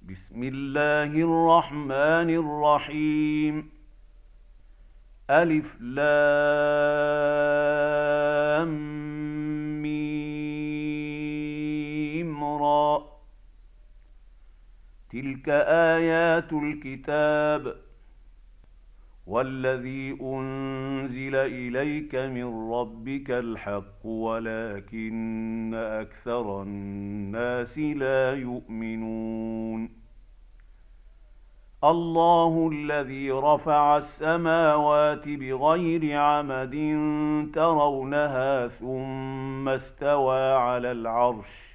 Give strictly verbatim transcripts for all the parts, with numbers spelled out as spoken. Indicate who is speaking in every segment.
Speaker 1: بسم الله الرحمن الرحيم. ألف لام ميم را. تلك آيات الكتاب والذي أنزل إليك من ربك الحق ولكن أكثر الناس لا يؤمنون. الله الذي رفع السماوات بغير عمد ترونها ثم استوى على العرش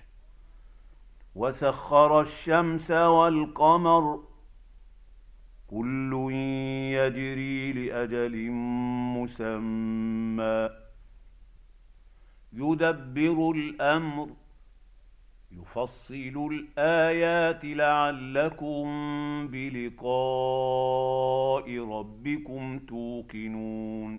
Speaker 1: وسخر الشمس والقمر كل يجري لأجل مسمى يدبر الأمر يفصل الآيات لعلكم بلقاء ربكم توقنون.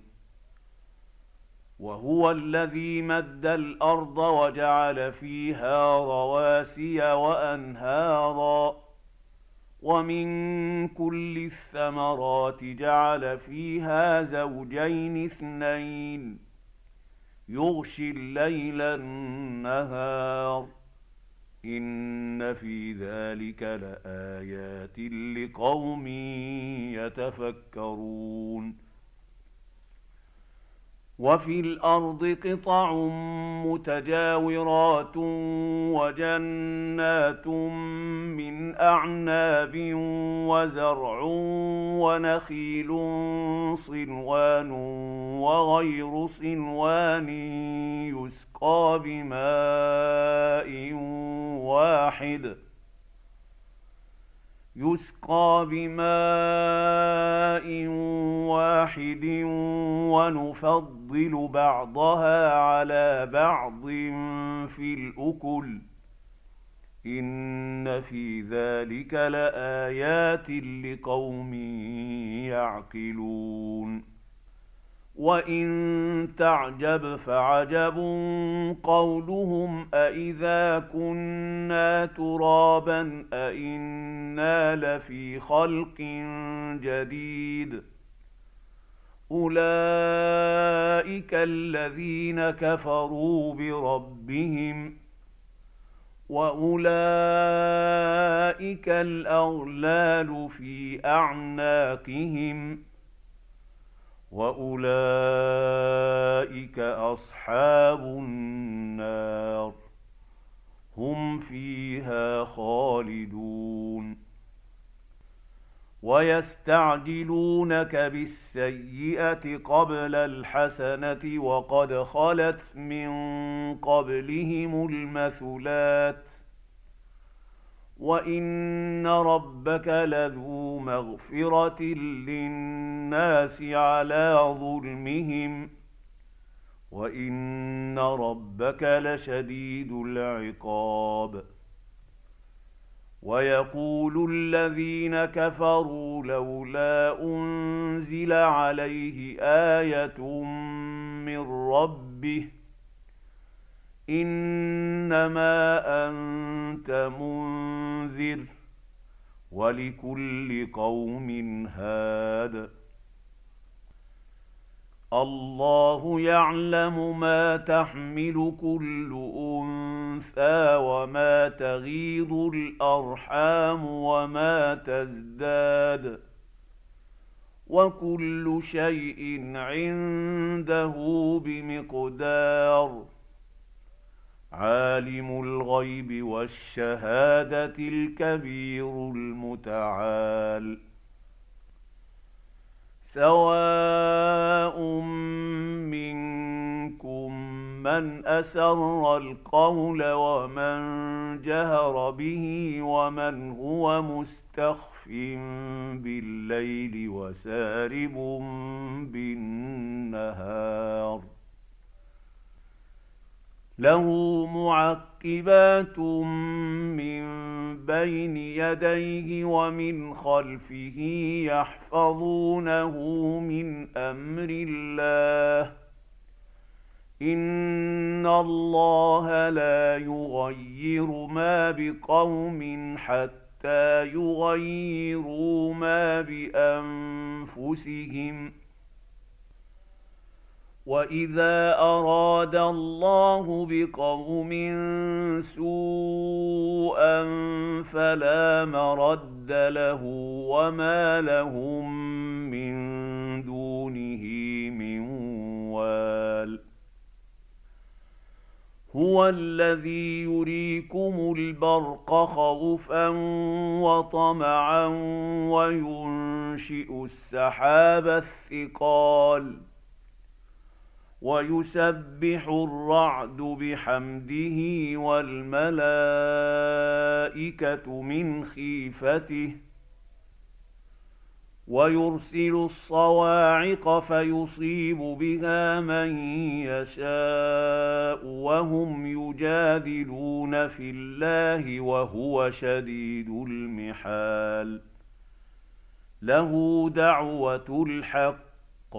Speaker 1: وهو الذي مد الأرض وجعل فيها رواسي وأنهارا ومن كل الثمرات جعل فيها زوجين اثنين يغشي الليل النهار إن في ذلك لآيات لقوم يتفكرون. وفي الأرض قطع متجاورات وجنات من أعناب وزرع ونخيل صنوان وغير صنوان يسقى بماء واحد يسقى بماء واحد ونفضل بعضها على بعض في الأكل إن في ذلك لآيات لقوم يعقلون. وإن تعجب فعجب قولهم أإذا كنا ترابا أإنا لفي خلق جديد أولئك الذين كفروا بربهم وأولئك الأغلال في أعناقهم وأولئك أصحاب النار هم فيها خالدون. ويستعجلونك بالسيئة قبل الحسنة وقد خلت من قبلهم المثلات وإن ربك لذو مغفرة للناس على ظلمهم وإن ربك لشديد العقاب. ويقول الذين كفروا لولا أنزل عليه آية من ربه إنما أنت منذر ولكل قوم هاد. الله يعلم ما تحمل كل أنثى وما تغيض الأرحام وما تزداد وكل شيء عنده بمقدار. عالم الغيب والشهادة الكبير المتعال. سواء منكم من أسر القول ومن جهر به ومن هو مستخف بالليل وسارب بالنهار له معقبات من بين يديه ومن خلفه يحفظونه من أمر الله إن الله لا يغير ما بقوم حتى حتى يغيروا ما بأنفسهم. وإذا أراد الله بقوم سوءا فلا مرد له وما لهم من دونه من وال. هو الذي يريكم البرق خوفا وطمعا وينشئ السحاب الثقال ويسبح الرعد بحمده والملائكة من خيفته ويرسل الصواعق فيصيب بها من يشاء وهم يجادلون في الله وهو شديد المحال. له دعوة الحق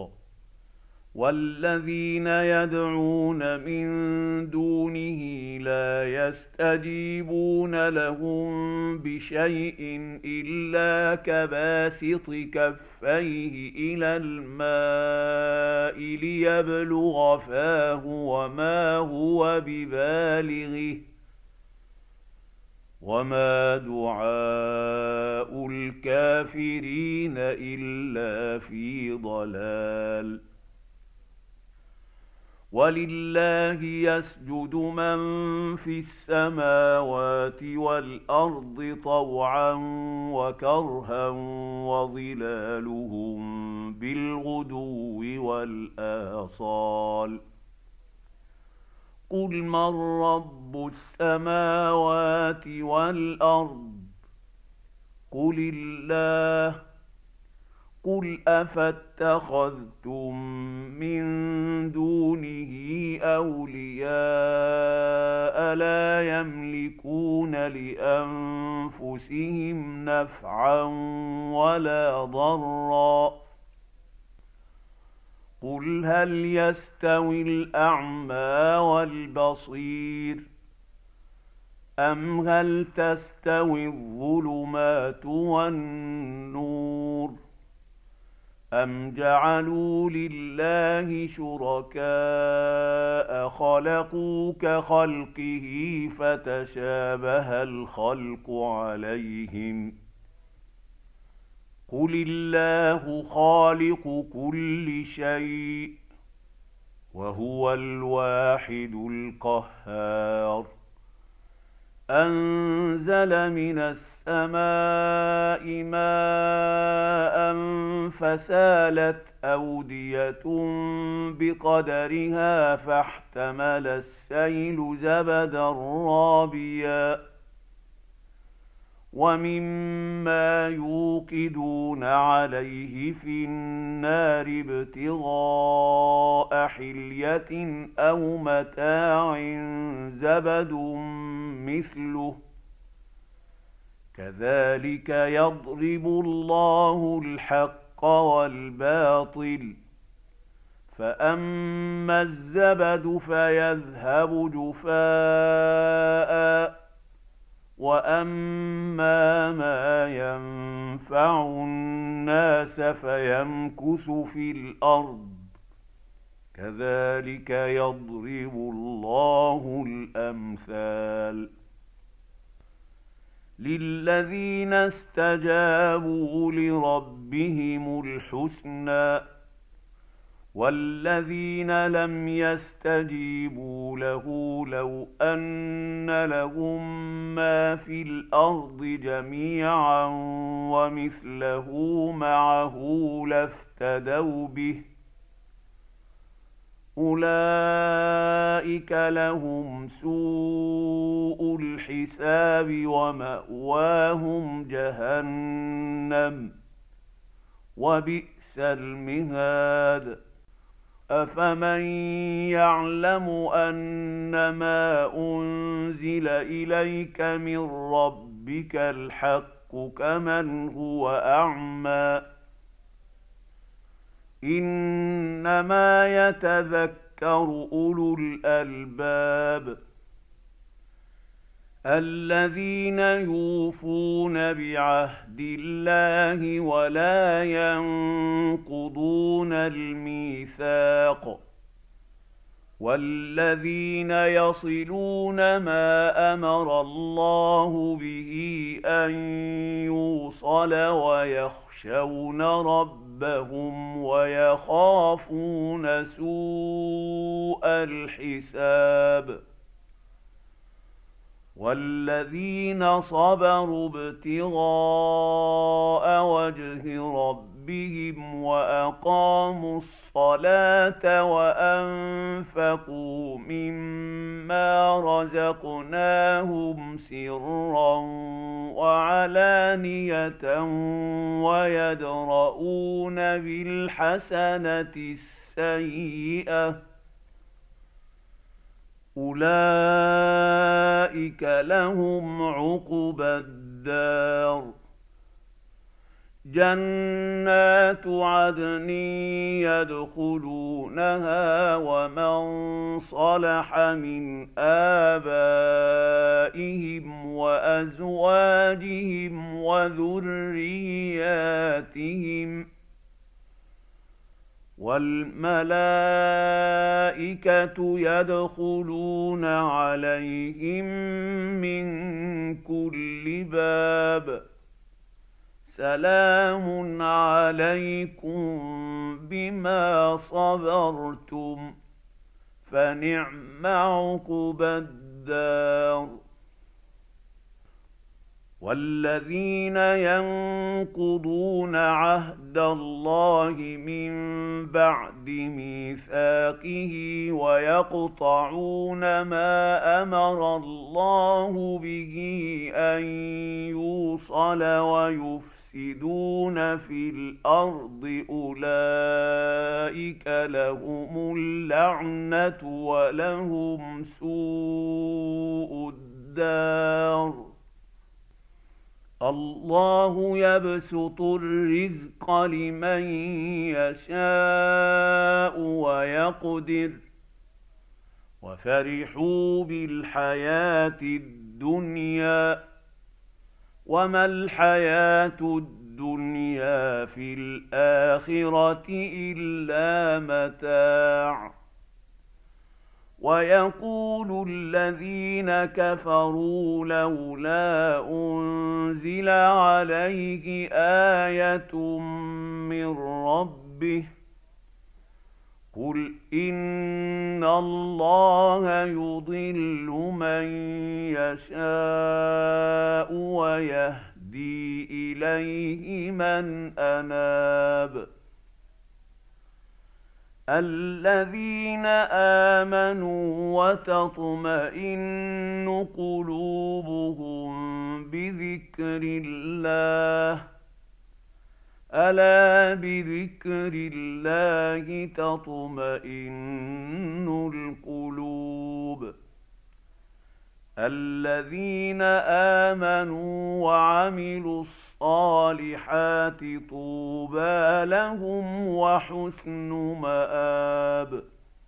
Speaker 1: والذين يدعون من دونه لا يستجيبون لهم بشيء إلا كباسط كفيه إلى الماء ليبلغ فاه وما هو ببالغه وما دعاء الكافرين إلا في ضلال. ولله يسجد من في السماوات والأرض طوعا وكرها وظلالهم بالغدو والآصال. قل من رب السماوات والأرض قل الله. قل أفاتخذتم من دونه أولياء لا يملكون لأنفسهم نفعا ولا ضرا. قل هل يستوي الأعمى والبصير أم هل تستوي الظلمات والنور أم جعلوا لله شركاء خلقوا كخلقه فتشابه الخلق عليهم. قل الله خالق كل شيء وهو الواحد القهار. أنزل من السماء ماء فسالت أودية بقدرها فاحتمل السيل زبدا رابيا ومما يوقدون عليه في النار ابتغاء حلية أو متاع زبد مثله كذلك يضرب الله الحق والباطل. فأما الزبد فيذهب جفاء وأما ما ينفع الناس فيمكث في الأرض كذلك يضرب الله الأمثال. للذين استجابوا لربهم الحسنى والذين لم يستجيبوا له لو أن لهم ما في الأرض جميعا ومثله معه لافتدوا به أولئك لهم سوء الحساب ومأواهم جهنم وبئس المهاد. أفمن يعلم أنما أنزل إليك من ربك الحق كمن هو أعمى إنما يتذكر أولو الألباب. الذين يوفون بعهد الله ولا ينقضون الميثاق والذين يصلون ما امر الله به ان يوصل ويخشون ربهم ويخافون سوء الحساب والذين صبروا ابتغاء وجه ربهم وأقاموا الصلاة وأنفقوا مما رزقناهم سرا وعلانية ويدرؤون بالحسنة السيئة أولئك لهم عقبى الدار جنات عدن يدخلونها ومن صلح من آبائهم وأزواجهم وذرياتهم والملائكة يدخلون عليهم من كل باب سلام عليكم بما صبرتم فنعم عقبى الدار والذين ينقضون عهد الله من بعد ميثاقه ويقطعون ما أمر الله به أن يوصل ويفسدون في الأرض أولئك لهم اللعنة ولهم سوء الدار الله يبسط الرزق لمن يشاء ويقدر وفرحوا بالحياة الدنيا وما الحياة الدنيا في الآخرة إلا متاع ويقول الذين كفروا لولا أنزل عليه آية من ربه قل إن الله يضل من يشاء ويهدي إليه من أناب الذين آمنوا وتطمئن قلوبهم بذكر الله ألا بذكر الله تطمئن القلوب الذين آمنوا وعملوا الصالحات طوبى لهم وحسن مآب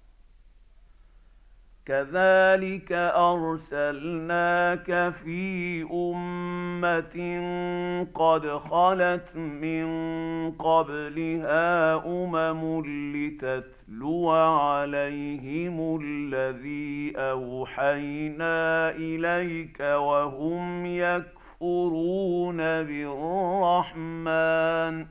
Speaker 1: كذلك أرسلناك في أمة قد خلت من قبلها أمم لتتلو عليهم الذي أوحينا إليك وهم يكفرون بالرحمن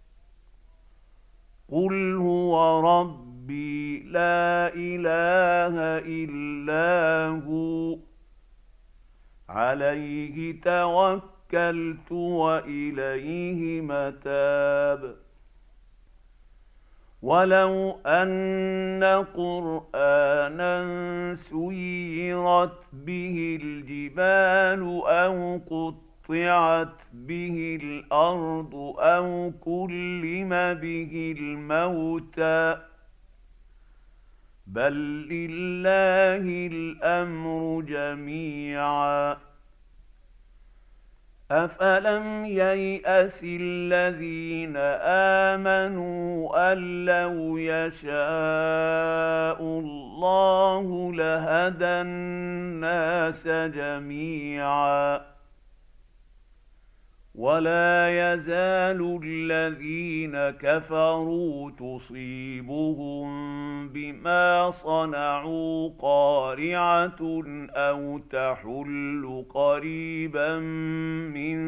Speaker 1: قل هو ربي لا إله إلا هو عليه توكلت وإليه متاب ولو أن قرآنا سيرت به الجبال أو قطعت به الأرض أو كلم به الموتى بل لله الأمر جميعا أفلم ييأس الذين آمنوا أن لو يشاء الله لهدى الناس جميعا ولا يزال الذين كفروا تصيبهم بما صنعوا قارعة أو تحل قريبا من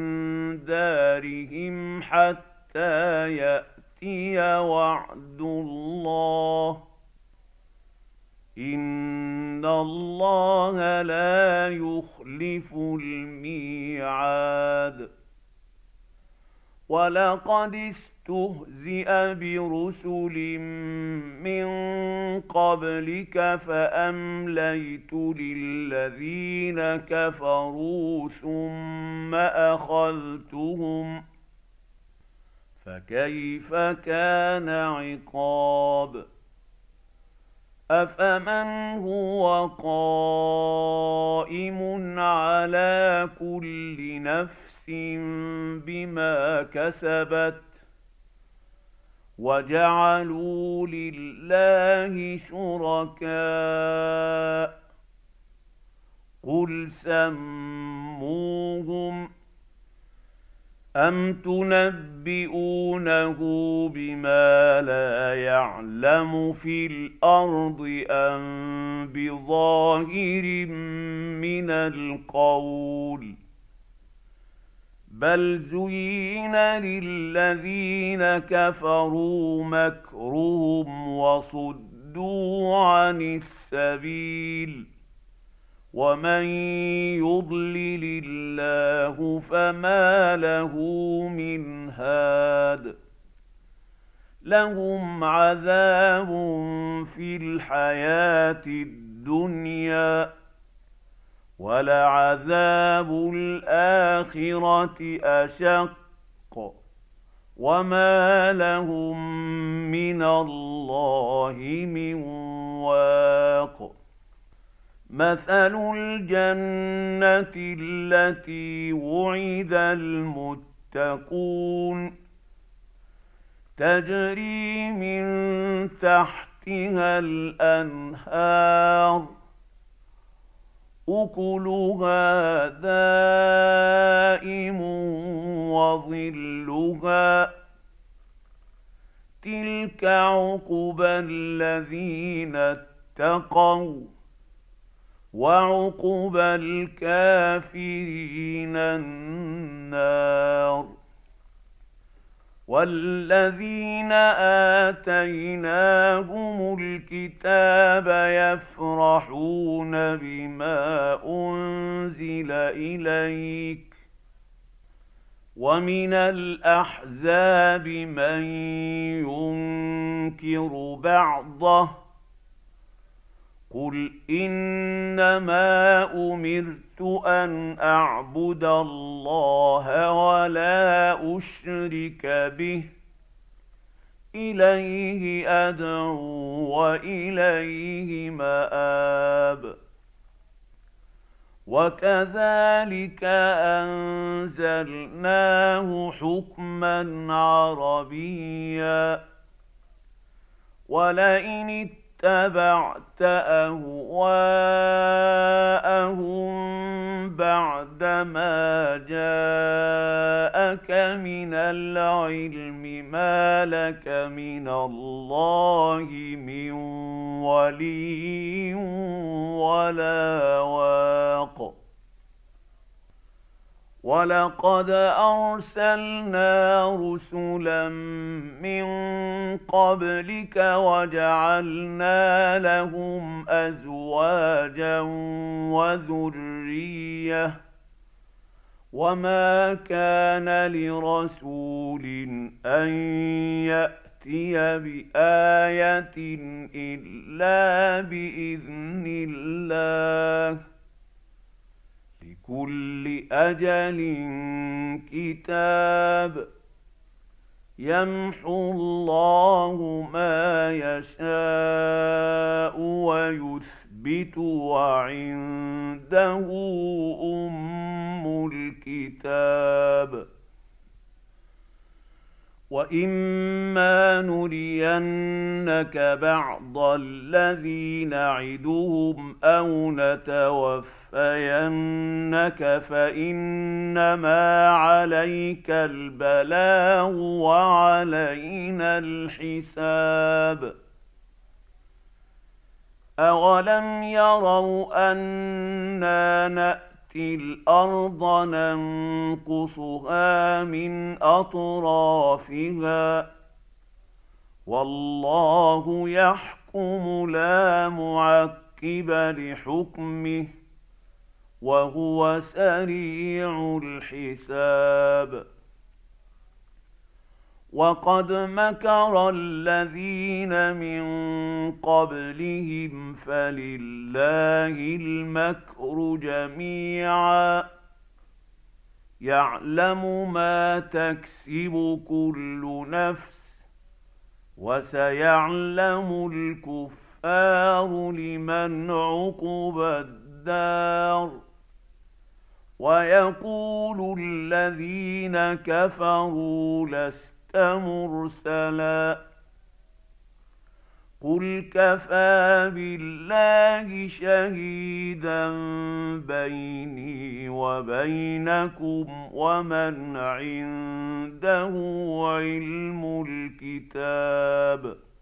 Speaker 1: دارهم حتى يأتي وعد الله إن الله لا يخلف الميعاد ولقد استهزئ برسل من قبلك فأمليت للذين كفروا ثم أخذتهم فكيف كان عقاب أفمن هو قائم على كل نفس بما كسبت وجعلوا لله شركاء قل سموهم أم تنبئونه بما لا يعلم في الأرض أم بظاهر من القول بل زين للذين كفروا مكرهم وصدوا عن السبيل ومن يضلل الله فما له من هاد لهم عذاب في الحياة الدنيا ولعذاب الآخرة أشق وما لهم من الله من واق مثل الجنة التي وعد المتقون تجري من تحتها الأنهار أكلها دائم وظلها تلك عقبى الذين اتقوا وعقبى الكافرين النار والذين آتيناهم الكتاب يفرحون بما أنزل إليك ومن الأحزاب من ينكر بعضه قل إنما أمرت أن أعبد الله ولا أشرك به إليه أدعو وإليه مآب وكذلك أنزلناه حكما عربيا ولئن اتبعت أهواءهم بعدما جاءك من العلم ما لك من الله من ولي ولا واق ولقد أرسلنا رسلا من قبلك وجعلنا لهم أزواجا وذرية وما كان لرسول أن يأتي بآية إلا بإذن الله لكل أجل كتاب يمحو الله ما يشاء ويثبت يثبت وعنده أم الكتاب. وإما نرينك بعض الذي نعدهم أو نتوفينك فإنما عليك البلاغ وعلينا الحساب. أولم يروا أنا نأتي الأرض ننقصها من أطرافها والله يحكم لا معقب لحكمه وهو سريع الحساب. وقد مكر الذين من قبلهم فلله المكر جميعا يعلم ما تكسب كل نفس وسيعلم الكفار لمن عقبى الدار. ويقول الذين كفروا لست مرسلا قل كفى بالله شهيدا بيني وبينكم ومن عنده علم الكتاب.